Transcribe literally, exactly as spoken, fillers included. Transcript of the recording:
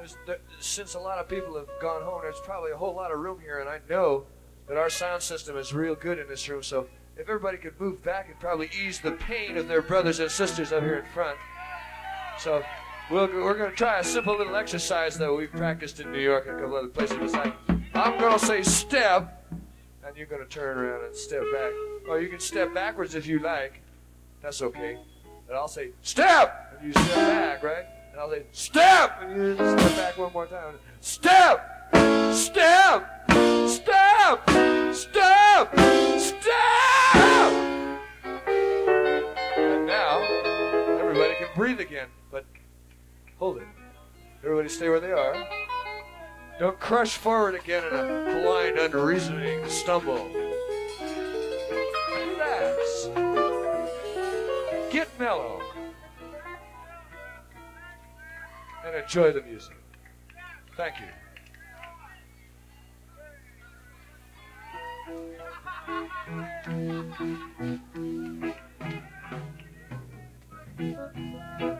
there's, there, since a lot of people have gone home, there's probably a whole lot of room here, and I know that our sound system is real good in this room, so if everybody could move back, it'd probably ease the pain of their brothers and sisters up here in front. So we'll, we're going to try a simple little exercise that we've practiced in New York and a couple other places. It's like, I'm going to say step, and you're going to turn around and step back. Or you can step backwards if you like. That's okay. And I'll say, step! And you step back, right? And I'll say, step! And you just step back one more time. Step! Step! Step! Step! Step! And now, everybody can breathe again. But hold it. Everybody stay where they are. Don't crush forward again in a blind, unreasoning stumble. Relax. Get mellow. And enjoy the music. Thank you.